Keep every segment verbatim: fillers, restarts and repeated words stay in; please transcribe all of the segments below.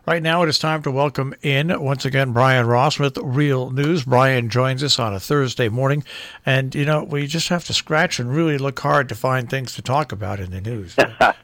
Right now, it is time to welcome in, once again, Brian Ross with Real News. Brian joins us on a Thursday morning, and, you know, we just have to scratch and really look hard to find things to talk about in the news.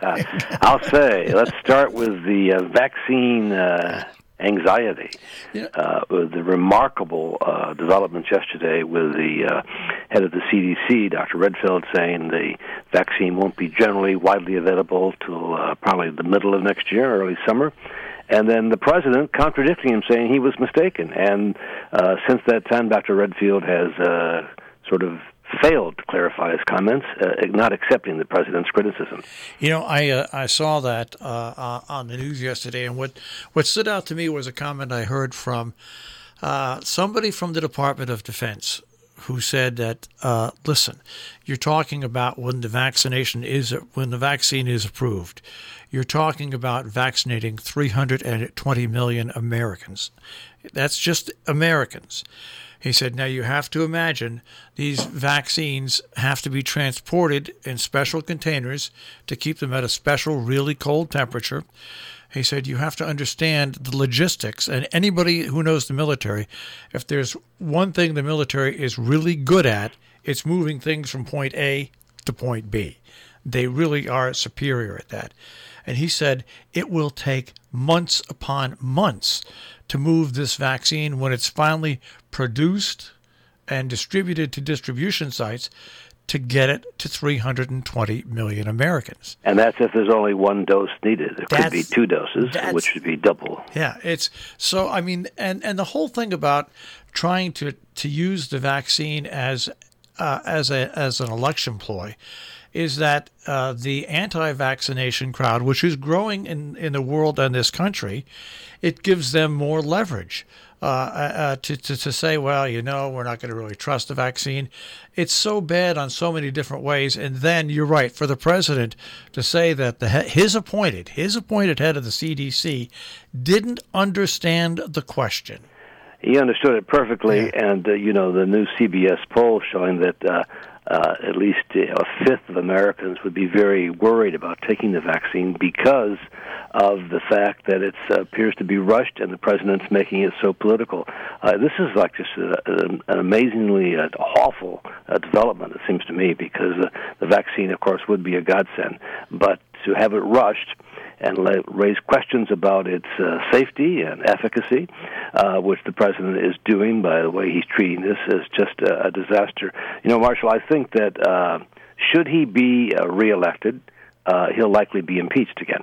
I'll say, let's start with the uh, vaccine uh, anxiety. Yeah. Uh, with the remarkable uh, developments yesterday with the uh, head of the C D C, Doctor Redfield, saying the vaccine won't be generally widely available till uh, probably the middle of next year, early summer. And then the president contradicting him, saying he was mistaken. And uh, since that time, Doctor Redfield has uh, sort of failed to clarify his comments, uh, not accepting the president's criticism. You know, I uh, I saw that uh, uh, on the news yesterday, and what, what stood out to me was a comment I heard from uh, somebody from the Department of Defense who said that, uh, listen, you're talking about when the vaccination is when the vaccine is approved. You're talking about vaccinating three hundred twenty million Americans. That's just Americans. He said, now you have to imagine these vaccines have to be transported in special containers to keep them at a special, really cold temperature. He said, you have to understand the logistics. And anybody who knows the military, if there's one thing the military is really good at, it's moving things from point A to point B. They really are superior at that. And he said it will take months upon months to move this vaccine when it's finally produced and distributed to distribution sites to get it to three hundred twenty million Americans. And that's if there's only one dose needed. There that's, could be two doses, which would be double. Yeah, it's so, I mean, and, and the whole thing about trying to, to use the vaccine as uh, as a as an election ploy is that uh, the anti-vaccination crowd, which is growing in, in the world and this country, it gives them more leverage uh, uh, to, to, to say, well, you know, we're not going to really trust the vaccine. It's so bad on so many different ways. And then you're right, for the president to say that the his appointed, his appointed head of the C D C didn't understand the question. He understood it perfectly. Yeah. And, uh, you know, the new C B S poll showing that uh, Uh, at least a fifth of Americans would be very worried about taking the vaccine because of the fact that it uh, appears to be rushed and the president's making it so political. Uh, this is like just a, an, an amazingly uh, awful uh, development, it seems to me, because uh, the vaccine, of course, would be a godsend. But to have it rushed and let, raise questions about its uh, safety and efficacy, uh, which the president is doing by the way he's treating this, is just a, a disaster. You know, Marshall, I think that uh, should he be uh, reelected, uh, he'll likely be impeached again.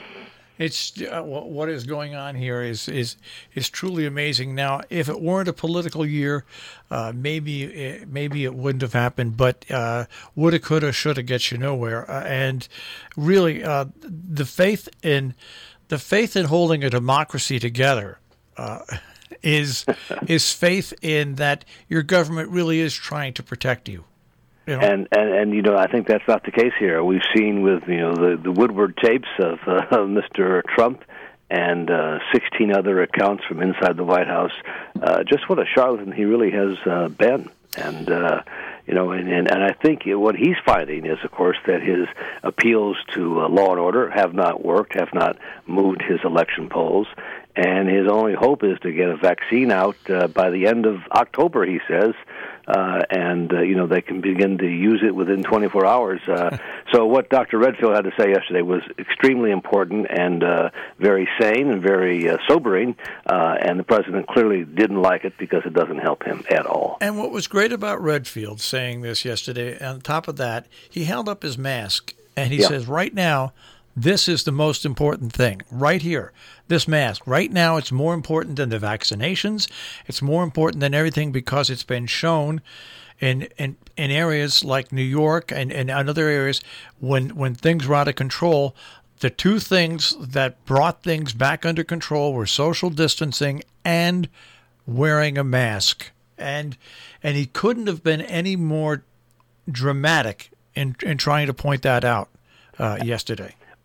It's uh, what is going on here is is is truly amazing. Now, if it weren't a political year, uh, maybe it, maybe it wouldn't have happened. But uh, woulda, coulda, shoulda gets you nowhere. Uh, and really, uh, the faith in the faith in holding a democracy together uh, is is faith in that your government really is trying to protect you. You know? And, and and you know, I think that's not the case here. We've seen with you know the, the Woodward tapes of uh, Mister Trump and uh, sixteen other accounts from inside the White House, uh, just what a charlatan he really has uh, been. And uh, you know, and, and and I think what he's finding is, of course, that his appeals to uh, law and order have not worked, have not moved his election polls. And his only hope is to get a vaccine out uh, by the end of October, he says, uh, and, uh, you know, they can begin to use it within twenty-four hours. Uh, so what Doctor Redfield had to say yesterday was extremely important and uh, very sane and very uh, sobering, uh, and the president clearly didn't like it because it doesn't help him at all. And what was great about Redfield saying this yesterday, on top of that, he held up his mask, and he yeah. says, right now, this is the most important thing, right here. This mask, right now, it's more important than the vaccinations. It's more important than everything because it's been shown in in, in areas like New York and, and other areas when, when things were out of control. The two things that brought things back under control were social distancing and wearing a mask. And and he couldn't have been any more dramatic in, in trying to point that out uh, yesterday.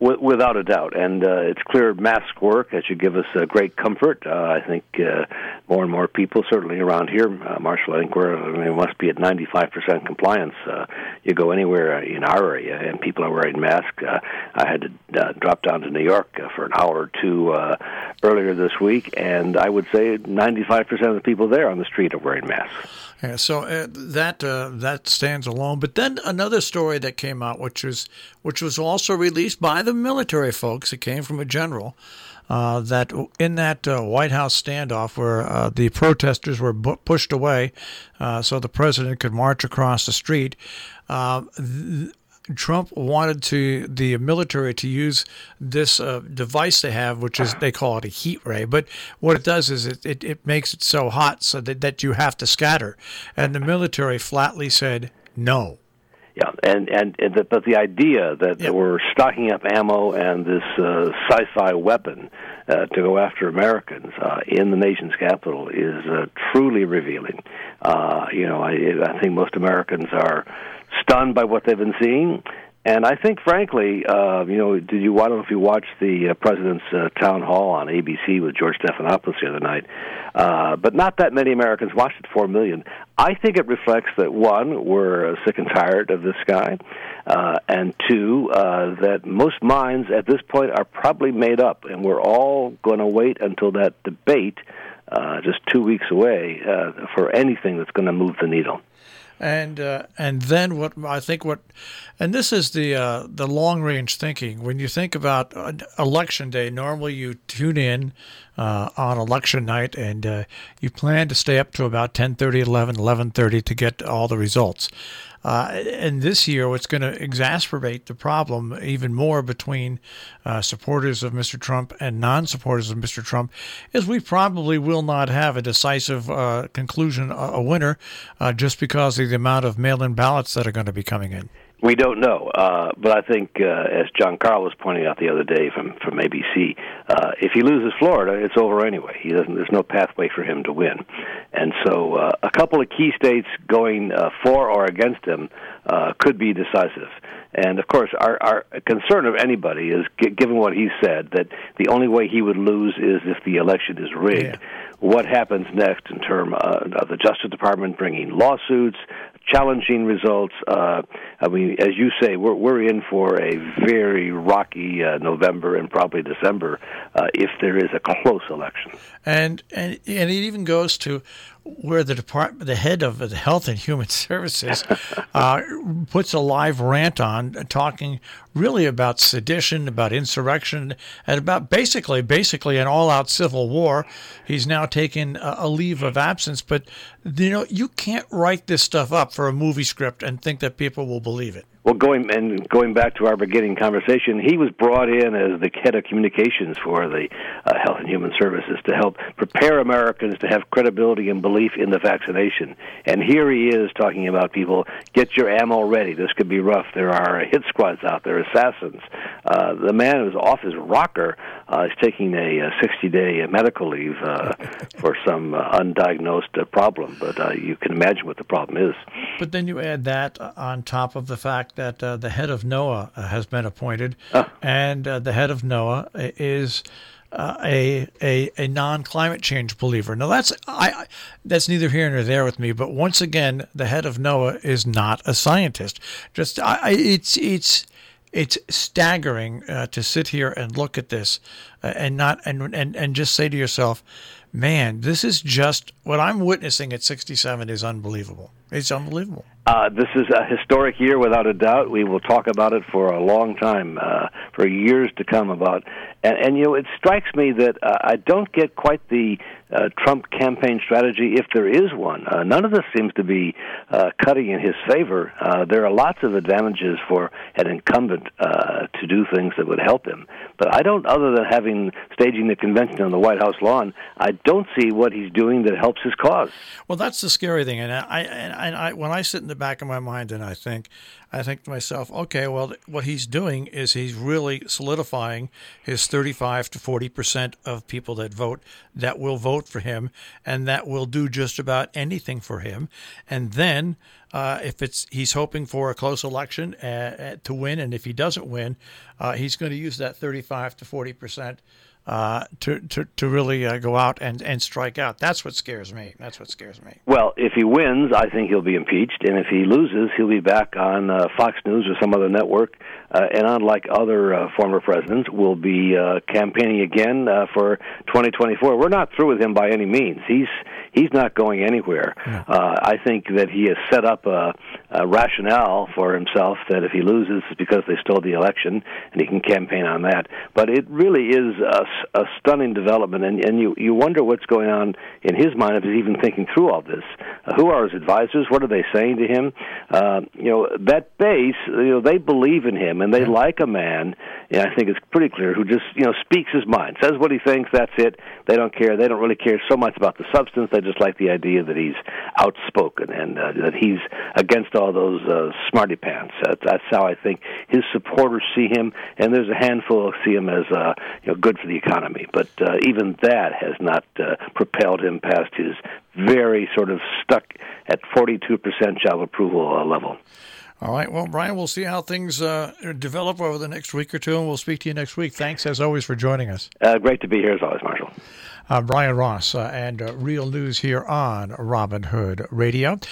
W- without a doubt, and uh, it's clear masks work. That should give us uh, great comfort. Uh, I think uh, more and more people, certainly around here, uh, Marshall, I think we're I mean, we must be at ninety-five percent compliance. Uh, you go anywhere in our area, and people are wearing masks. Uh, I had to uh, drop down to New York uh, for an hour or two uh, earlier this week, and I would say ninety-five percent of the people there on the street are wearing masks. Yeah, so uh, that uh, that stands alone. But then another story that came out, which was which was also released by the military folks. It came from a general uh, that in that uh, White House standoff where uh, the protesters were bu- pushed away, uh, so the president could march across the street. Uh, th- Trump wanted to the military to use this uh, device they have, which is they call it a heat ray. But what it does is it, it, it makes it so hot so that, that you have to scatter. And the military flatly said no. Yeah, and and, and the, but the idea that yep. we're stocking up ammo and this uh, sci-fi weapon uh, to go after Americans uh, in the nation's capital is uh, truly revealing. Uh, you know, I, I think most Americans are stunned by what they've been seeing. And I think, frankly, uh, you know, did you? I don't know if you watched the uh, president's uh, town hall on A B C with George Stephanopoulos the other night, uh, but not that many Americans watched it. Four million. I think it reflects that one, we're sick and tired of this guy, uh, and two, uh, that most minds at this point are probably made up, and we're all going to wait until that debate, uh, just two weeks away, uh, for anything that's going to move the needle. And uh, and then what I think what, and this is the uh, the long range thinking. When you think about uh, election day, normally you tune in uh, on election night and uh, you plan to stay up to about ten thirty, eleven, eleven thirty to get all the results. Uh, and this year, what's going to exacerbate the problem even more between uh, supporters of Mister Trump and non-supporters of Mister Trump is we probably will not have a decisive uh, conclusion, a, a winner, uh, just because of the amount of mail-in ballots that are going to be coming in. We don't know, uh, but I think, uh, as John Carl was pointing out the other day from, from A B C, uh, if he loses Florida, it's over anyway. He doesn't. There's no pathway for him to win, and so uh, a couple of key states going uh, for or against him uh, could be decisive. And of course, our, our concern of anybody is, g- given what he said, that the only way he would lose is if the election is rigged. Yeah. What happens next in terms uh, of the Justice Department bringing lawsuits, challenging results? Uh, I mean, as you say, we're we're in for a very rocky uh, November and probably December uh, if there is a close election. And and and it even goes to where the department, the head of the Health and Human Services, uh, puts a live rant on, talking really about sedition, about insurrection, and about basically, basically an all-out civil war. He's now taken a, a leave of absence, but you know, you can't write this stuff up for a movie script and think that people will believe it. Well, going and going back to our beginning conversation, he was brought in as the head of communications for the uh, Health and Human Services to help prepare Americans to have credibility and belief in the vaccination. And here he is talking about people, get your ammo ready. This could be rough. There are hit squads out there, assassins. Uh, the man who's off his rocker uh, is taking a sixty-day medical leave uh, for some uh, undiagnosed uh, problem. But uh, you can imagine what the problem is. But then you add that on top of the fact that uh, the head of NOAA uh, has been appointed, oh. and uh, the head of NOAA is uh, a, a a non-climate change believer. Now that's I that's neither here nor there with me. But once again, the head of NOAA is not a scientist. Just I, I, it's it's it's staggering uh, to sit here and look at this uh, and not and, and and just say to yourself, man, this is just what I'm witnessing at sixty-seven is unbelievable. It's unbelievable. Uh, this is a historic year, without a doubt. We will talk about it for a long time, uh, for years to come. About and, and you know, it strikes me that uh, I don't get quite the uh, Trump campaign strategy, if there is one. Uh, none of this seems to be uh, cutting in his favor. Uh, there are lots of advantages for an incumbent uh, to do things that would help him, but I don't. Other than having staging the convention on the White House lawn, I don't see what he's doing that helps his cause. Well, that's the scary thing, and I and I, when I sit in the back of my mind and I think, I think to myself, okay, well, what he's doing is he's really solidifying his thirty-five to forty percent of people that vote that will vote for him and that will do just about anything for him. And then uh, if it's he's hoping for a close election uh, to win, and if he doesn't win, uh, he's going to use that thirty-five to forty percent Uh, to to to really uh, go out and, and strike out. That's what scares me. That's what scares me. Well, if he wins, I think he'll be impeached, and if he loses, he'll be back on uh, Fox News or some other network. Uh, and unlike other uh, former presidents, will be uh, campaigning again uh, for twenty twenty-four. We're not through with him by any means. He's he's not going anywhere. Yeah. Uh, I think that he has set up a, a rationale for himself that if he loses, it's because they stole the election, and he can campaign on that. But it really is a, a stunning development, and, and you, you wonder what's going on in his mind if he's even thinking through all this. Uh, who are his advisors? What are they saying to him? Uh, you know, that base, you know, they believe in him, and they yeah. like a man, and I think it's pretty clear, who just, you know, speaks his mind, says what he thinks, that's it. They don't care. They don't really care so much about the substance. They just like the idea that he's outspoken and uh, that he's against all those uh, smarty pants. That's, that's how I think his supporters see him, and there's a handful who see him as uh, you know, good for the economy. But uh, even that has not uh, propelled him past his very sort of stuck at forty-two percent job approval uh, level. All right. Well, Brian, we'll see how things uh, develop over the next week or two, and we'll speak to you next week. Thanks, as always, for joining us. Uh, great to be here, as always, Marshall. Uh, Brian Ross uh, and uh, Real News here on Robin Hood Radio.